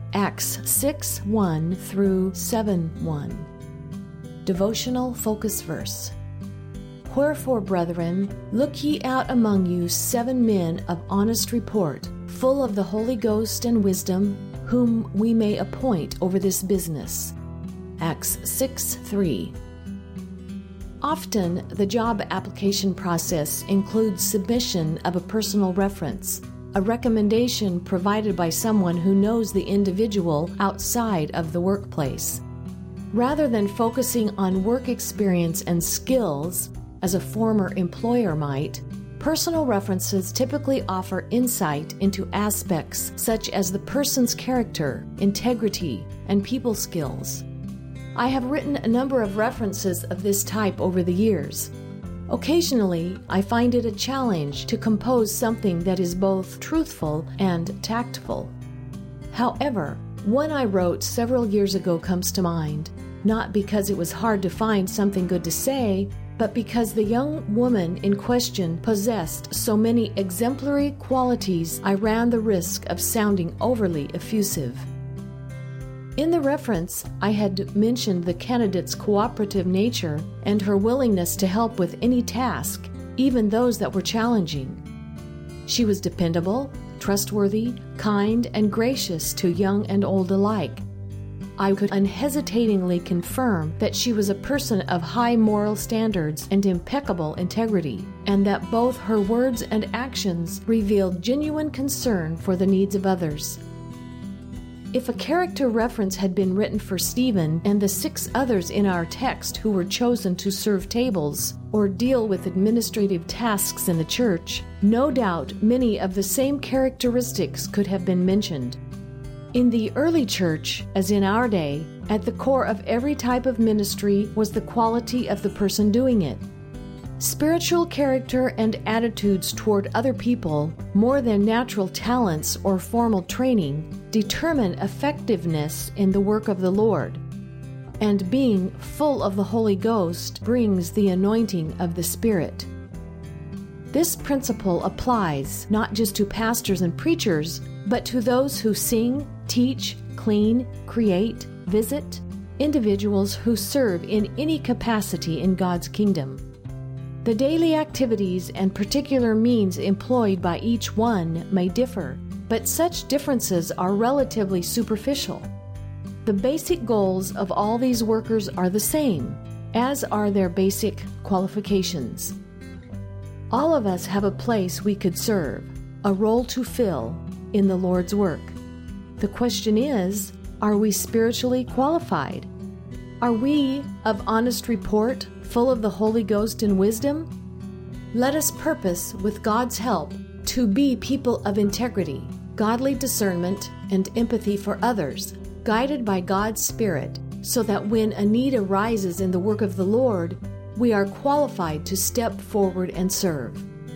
Acts 6:1 through 7:1. Devotional focus verse. Wherefore, brethren, look ye out among you 7 men of honest report, full of the Holy Ghost and wisdom, whom we may appoint over this business. Acts 6:3. Often, the job application process includes submission of a personal reference, a recommendation provided by someone who knows the individual outside of the workplace. Rather than focusing on work experience and skills, as a former employer might, personal references typically offer insight into aspects such as the person's character, integrity, and people skills. I have written a number of references of this type over the years. Occasionally, I find it a challenge to compose something that is both truthful and tactful. However, one I wrote several years ago comes to mind, not because it was hard to find something good to say, but because the young woman in question possessed so many exemplary qualities I ran the risk of sounding overly effusive. In the reference, I had mentioned the candidate's cooperative nature and her willingness to help with any task, even those that were challenging. She was dependable, trustworthy, kind, and gracious to young and old alike. I could unhesitatingly confirm that she was a person of high moral standards and impeccable integrity, and that both her words and actions revealed genuine concern for the needs of others. If a character reference had been written for Stephen and the 6 others in our text who were chosen to serve tables or deal with administrative tasks in the church, no doubt many of the same characteristics could have been mentioned. In the early church, as in our day, at the core of every type of ministry was the quality of the person doing it. Spiritual character and attitudes toward other people, more than natural talents or formal training, determine effectiveness in the work of the Lord. And being full of the Holy Ghost brings the anointing of the Spirit. This principle applies not just to pastors and preachers, but to those who sing, teach, clean, create, visit, individuals who serve in any capacity in God's kingdom. The daily activities and particular means employed by each one may differ, but such differences are relatively superficial. The basic goals of all these workers are the same, as are their basic qualifications. All of us have a place we could serve, a role to fill in the Lord's work. The question is, are we spiritually qualified? Are we of honest report, full of the Holy Ghost and wisdom? Let us purpose, with God's help, to be people of integrity, godly discernment, and empathy for others, guided by God's Spirit, so that when a need arises in the work of the Lord, we are qualified to step forward and serve.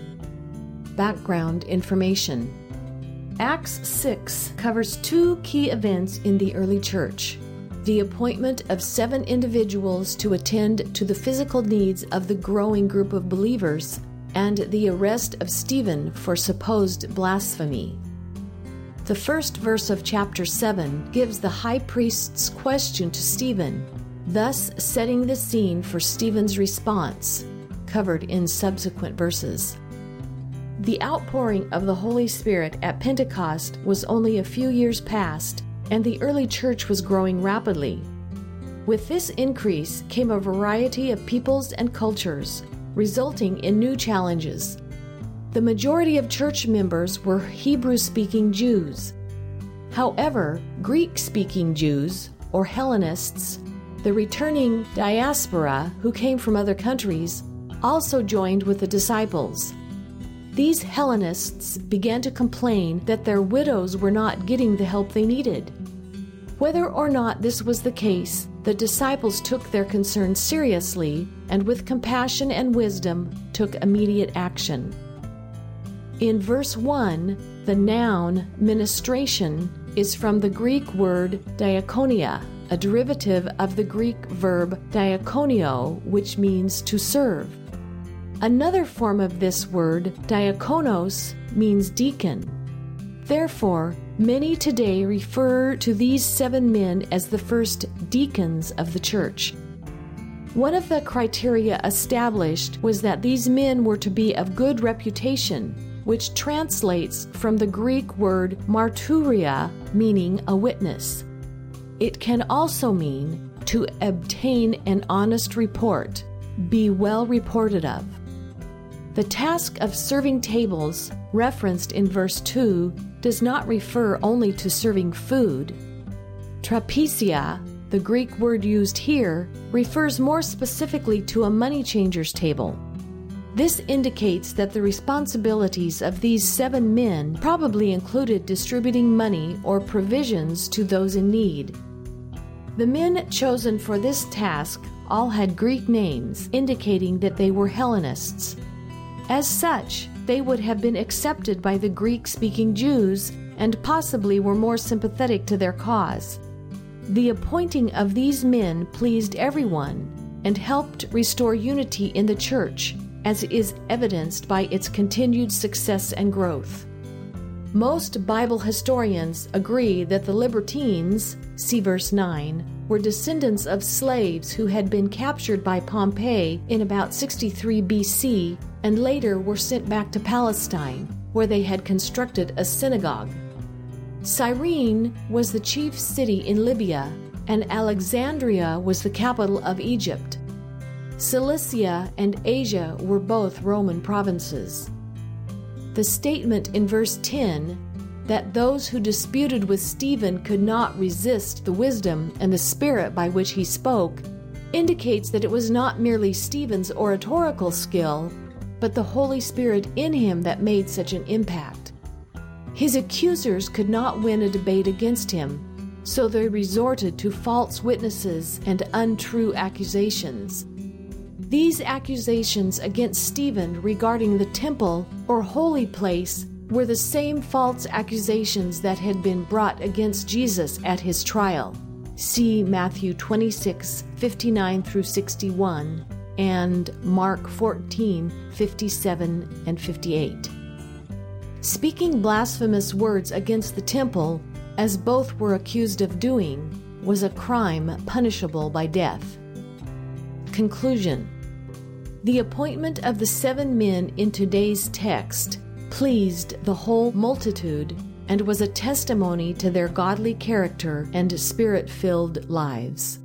Background information. Acts 6 covers 2 key events in the early church: the appointment of 7 individuals to attend to the physical needs of the growing group of believers, and the arrest of Stephen for supposed blasphemy. The first verse of chapter 7 gives the high priest's question to Stephen, thus setting the scene for Stephen's response, covered in subsequent verses. The outpouring of the Holy Spirit at Pentecost was only a few years past, and the early church was growing rapidly. With this increase came a variety of peoples and cultures, resulting in new challenges. The majority of church members were Hebrew-speaking Jews. However, Greek-speaking Jews, or Hellenists, the returning diaspora who came from other countries, also joined with the disciples. These Hellenists began to complain that their widows were not getting the help they needed. Whether or not this was the case, the disciples took their concerns seriously and with compassion and wisdom took immediate action. In verse 1, the noun ministration is from the Greek word diakonia, a derivative of the Greek verb diakonio, which means to serve. Another form of this word, diakonos, means deacon. Therefore, Many today refer to these 7 men as the first deacons of the church. One of the criteria established was that these men were to be of good reputation, which translates from the Greek word marturia, meaning a witness. It can also mean to obtain an honest report, be well reported of. The task of serving tables, referenced in verse 2, does not refer only to serving food. Trapesia, the Greek word used here, refers more specifically to a money changer's table. This indicates that the responsibilities of these 7 men probably included distributing money or provisions to those in need. The men chosen for this task all had Greek names, indicating that they were Hellenists. As such, they would have been accepted by the Greek-speaking Jews and possibly were more sympathetic to their cause. The appointing of these men pleased everyone and helped restore unity in the church, as is evidenced by its continued success and growth. Most Bible historians agree that the Libertines, see verse 9, were descendants of slaves who had been captured by Pompey in about 63 BC and later were sent back to Palestine, where they had constructed a synagogue. Cyrene was the chief city in Libya, and Alexandria was the capital of Egypt. Cilicia and Asia were both Roman provinces. The statement in verse 10 that those who disputed with Stephen could not resist the wisdom and the spirit by which he spoke indicates that it was not merely Stephen's oratorical skill, but the Holy Spirit in him that made such an impact. His accusers could not win a debate against him, so they resorted to false witnesses and untrue accusations. These accusations against Stephen regarding the temple or holy place were the same false accusations that had been brought against Jesus at his trial. See Matthew 26:59 through 61 and Mark 14:57 and 58. Speaking blasphemous words against the temple, as both were accused of doing, was a crime punishable by death. Conclusion. The appointment of the 7 men in today's text pleased the whole multitude and was a testimony to their godly character and spirit-filled lives.